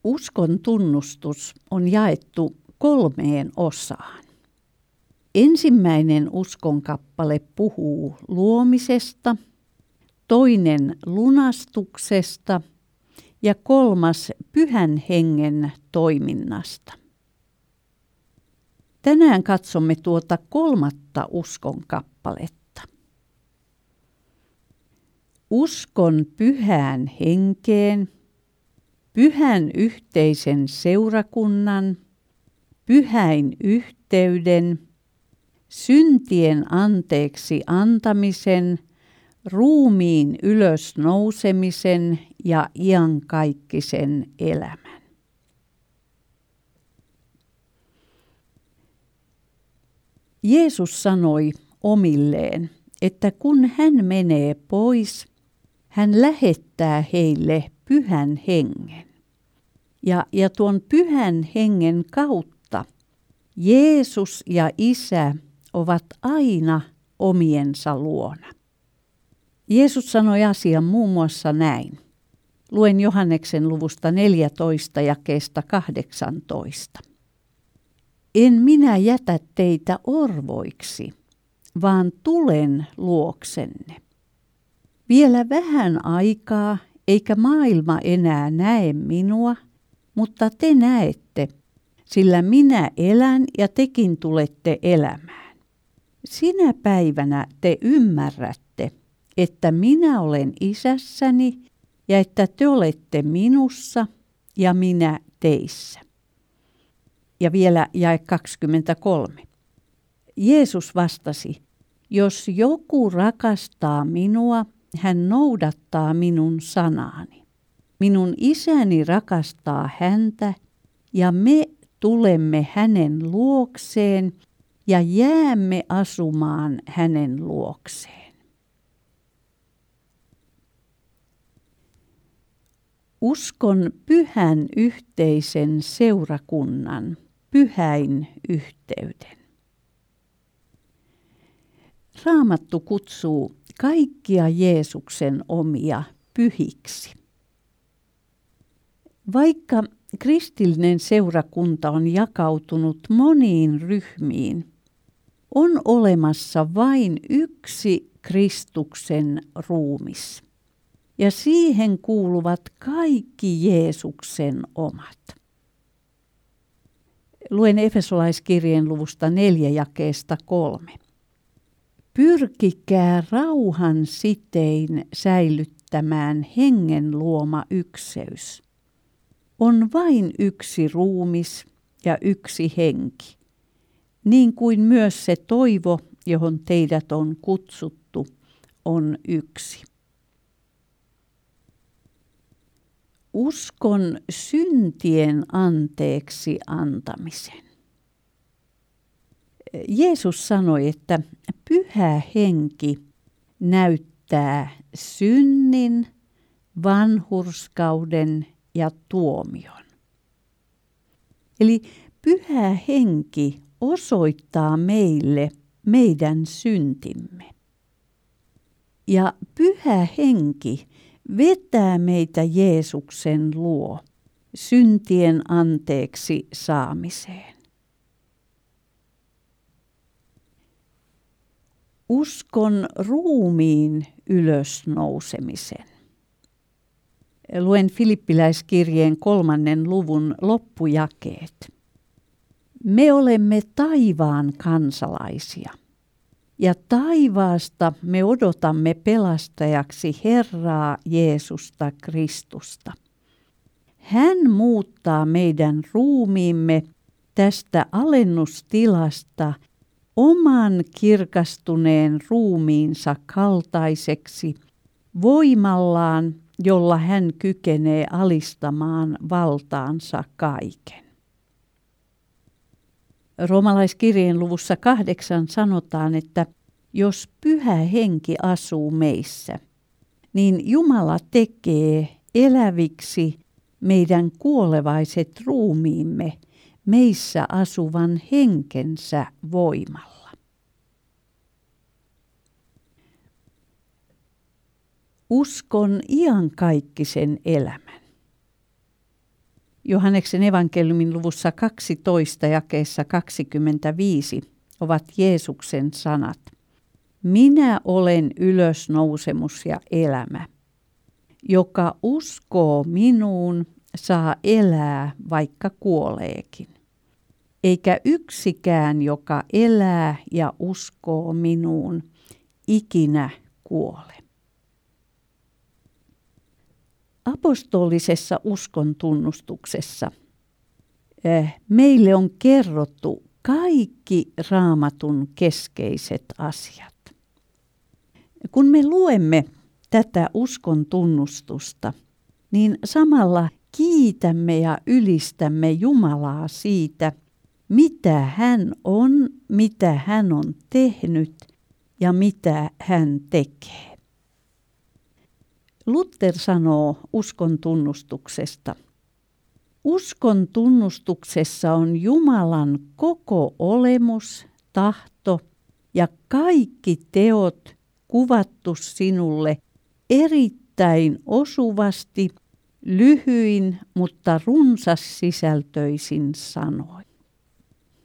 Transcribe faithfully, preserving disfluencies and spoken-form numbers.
Uskon tunnustus on jaettu kolmeen osaan. Ensimmäinen uskonkappale puhuu luomisesta, toinen lunastuksesta ja kolmas Pyhän Hengen toiminnasta. Tänään katsomme tuota kolmatta uskonkappaletta. Uskon Pyhään Henkeen, pyhän yhteisen seurakunnan, pyhäin yhteyden, syntien anteeksi antamisen, ruumiin ylösnousemisen ja iankaikkisen elämän. Jeesus sanoi omilleen, että kun hän menee pois, hän lähettää heille Pyhän Hengen. Ja, ja tuon Pyhän Hengen kautta Jeesus ja Isä ovat aina omiensa luona. Jeesus sanoi asian muun muassa näin. Luen Johanneksen luvusta neljätoista jakeesta kahdeksantoista. En minä jätä teitä orvoiksi, vaan tulen luoksenne. Vielä vähän aikaa, eikä maailma enää näe minua, mutta te näette, sillä minä elän ja tekin tulette elämään. Sinä päivänä te ymmärrätte, että minä olen Isässäni ja että te olette minussa ja minä teissä. Ja vielä jae kaksikymmentäkolme. Jeesus vastasi, jos joku rakastaa minua, hän noudattaa minun sanaani. Minun Isäni rakastaa häntä ja me tulemme hänen luokseen ja jäämme asumaan hänen luokseen. Uskon pyhän yhteisen seurakunnan, pyhäin yhteyden. Raamattu kutsuu kaikkia Jeesuksen omia pyhiksi. Vaikka kristillinen seurakunta on jakautunut moniin ryhmiin, on olemassa vain yksi Kristuksen ruumis. Ja siihen kuuluvat kaikki Jeesuksen omat. Luen Efesolaiskirjeen luvusta neljä jakeesta kolme. Pyrkikää rauhan sitein säilyttämään hengen luoma ykseys. On vain yksi ruumis ja yksi henki, niin kuin myös se toivo, johon teidät on kutsuttu, on yksi. Uskon syntien anteeksi antamisen. Jeesus sanoi, että Pyhä Henki näyttää synnin, vanhurskauden ja tuomion. Eli Pyhä Henki osoittaa meille meidän syntimme. Ja Pyhä Henki vetää meitä Jeesuksen luo syntien anteeksi saamiseen. Uskon ruumiin ylösnousemisen. Luen Filippiläiskirjeen kolmannen luvun loppujakeet. Me olemme taivaan kansalaisia, ja taivaasta me odotamme pelastajaksi Herraa Jeesusta Kristusta. Hän muuttaa meidän ruumiimme tästä alennustilasta oman kirkastuneen ruumiinsa kaltaiseksi voimallaan, jolla hän kykenee alistamaan valtaansa kaiken. Roomalaiskirjeen luvussa kahdeksan sanotaan, että jos Pyhä Henki asuu meissä, niin Jumala tekee eläviksi meidän kuolevaiset ruumiimme meissä asuvan henkensä voimalla. Uskon iankaikkisen elämän. Johanneksen evankeliumin luvussa kaksitoista jakeessa kaksikymmentäviisi ovat Jeesuksen sanat. Minä olen ylösnousemus ja elämä. Joka uskoo minuun, saa elää, vaikka kuoleekin. Eikä yksikään, joka elää ja uskoo minuun, ikinä kuole. Apostolisessa uskon tunnustuksessa meille on kerrottu kaikki Raamatun keskeiset asiat. Kun me luemme tätä uskon tunnustusta, niin samalla kiitämme ja ylistämme Jumalaa siitä, mitä hän on, mitä hän on tehnyt ja mitä hän tekee. Luther sanoo uskon tunnustuksesta. Uskon tunnustuksessa on Jumalan koko olemus, tahto ja kaikki teot kuvattu sinulle erittäin osuvasti, lyhyin, mutta runsas sisältöisin sanoin.